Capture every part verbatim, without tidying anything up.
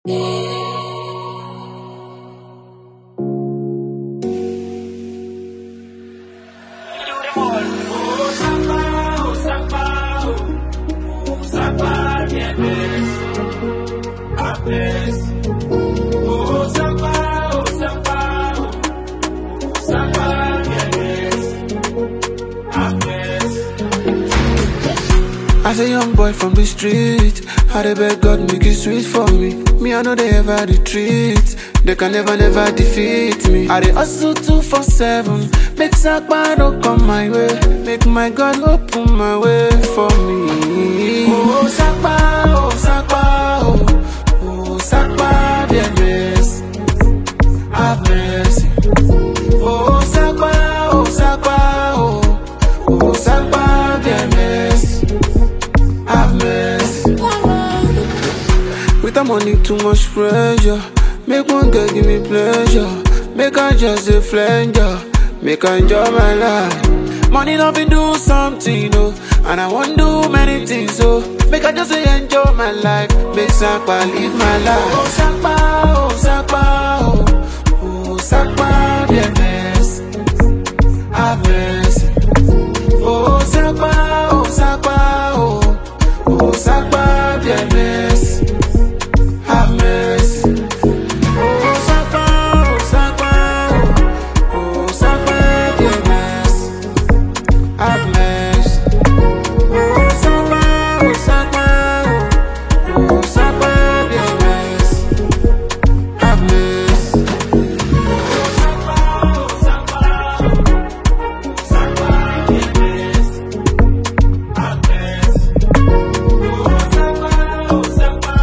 As a young boy from the street, I dey beg God make it sweet for me. Me, I know they ever retreat. They can never, never defeat me. I dey hustle two for seven. Make Sakpa no come my way. Make my God open my way for me. Oh Sakpa, oh Sakpa, oh oh Sakpa, be blessed. Have mercy. Oh Sakpa, oh Sakpa, oh oh Sakpa, be blessed. Have mercy. With the money, too much pressure. Make one girl give me pleasure. Make her just a flanger. Make her enjoy my life. Money love me do something, though. And I won't do many things, so make her just enjoy my life. Make Sakpa live my life. Oh Sakpa, oh Sakpa, oh oh Sakpa, be blessed. Have mercy. Oh Sakpa, oh Sakpa, oh oh Sakpa, be blessed. Have mercy. Oh Sakpa, oh Sakpa, oh Sakpa, be blessed. Have mercy. Oh Sakpa, oh Sakpa, oh Sakpa, be blessed. Have mercy. Oh Sakpa, oh Sakpa, oh Sakpa, be blessed. Have mercy. Oh Sakpa, oh Sakpa,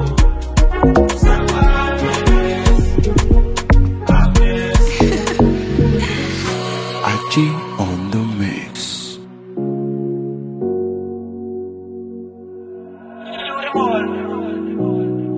oh Sakpa, be blessed. Have mercy. Aji on the mix. You the one.